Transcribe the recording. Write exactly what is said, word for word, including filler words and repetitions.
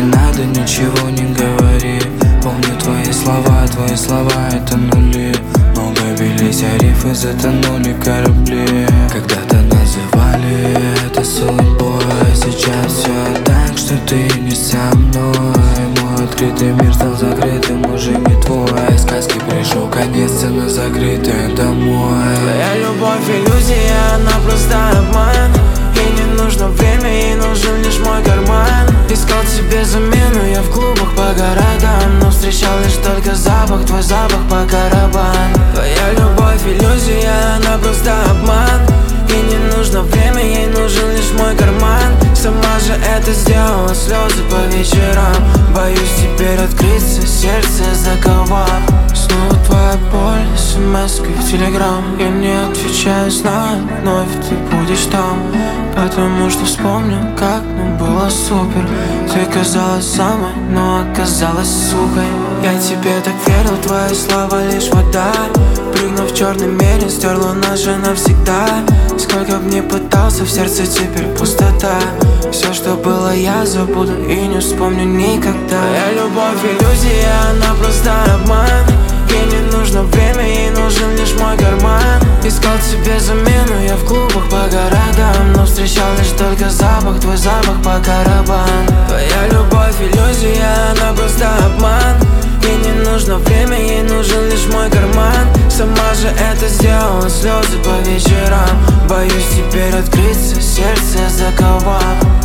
надо, ничего не говори. Помню твои слова, твои слова это нули. Много бились, а рифы затонули корабли. Когда-то называли это судьбой, сейчас все так, что ты не со мной. Мой открытый мир стал закрытым, уже не твой. Сказки пришел конец, цена закрытая домой. Твоя любовь иллюзия, она просто обман. Ей не нужно время, ей нужен лишь мой карман. Искал себе замену я в клубах по городам, но встречал лишь только запах, твой запах по карабан. Твоя любовь иллюзия, она просто обман. Ей не нужно время, ей нужен лишь мой карман. Сама же это сделала, слезы по вечерам. Боюсь теперь открыться, сердце заковав. Снова твоя боль, смс-ки в телеграм. Я не отвечаю, знаю, вновь ты будешь там. Потому что вспомню, как нам было супер. Ты казалась самой, но оказалась сукой. Я тебе так верил, твои слова лишь вода. Прыгнув в черный мерин, стерла нас же навсегда. Сколько б ни пытался, в сердце теперь пустота. Все, что было, я забуду и не вспомню никогда. Твоя любовь иллюзия, она просто обман. Ей не нужно время, ей нужен лишь мой карман. Искал себе замену я в клубах по городам, но встречал лишь только запах, твой запах по карабан. Твоя любовь иллюзия, она просто обман. Ей не нужно время, ей нужен лишь мой карман. Сама же это сделала, слезы по вечерам. Боюсь теперь открыться, сердце заковав.